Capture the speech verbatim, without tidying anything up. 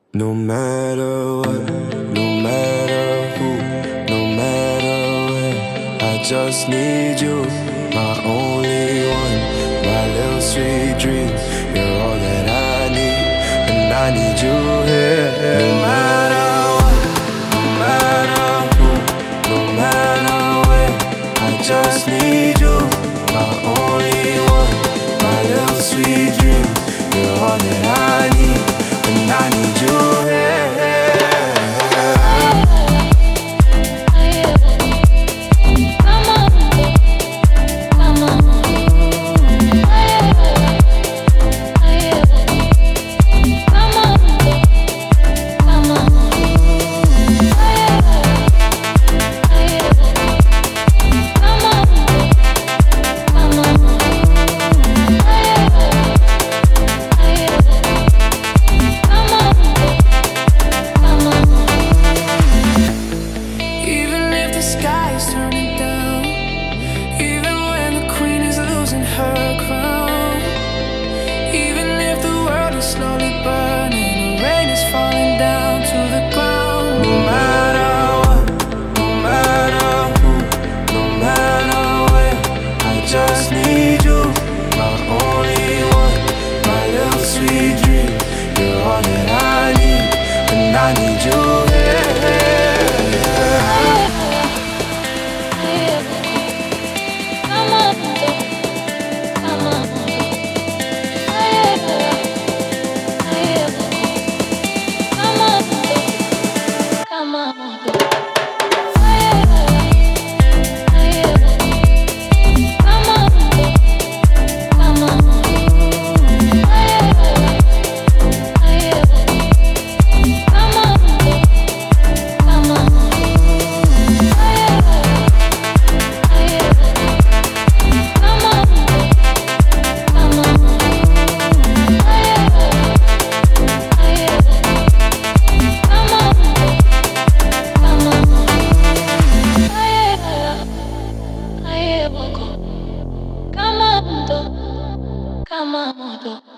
No matter what, no matter who, no matter where, I just need you, my only one, my little sweet dream. You're all that I need, and I need you here. No matter what, no matter who, no matter where, I just need you, my only one, my little sweet dream. You're all that I need, and I need you here. Slowly burning, the rain is falling down to the ground. No matter what, no matter who, no matter where, I just need you, my only one, my little sweet dream. You're all that I need, and I need you here. Kamamoto.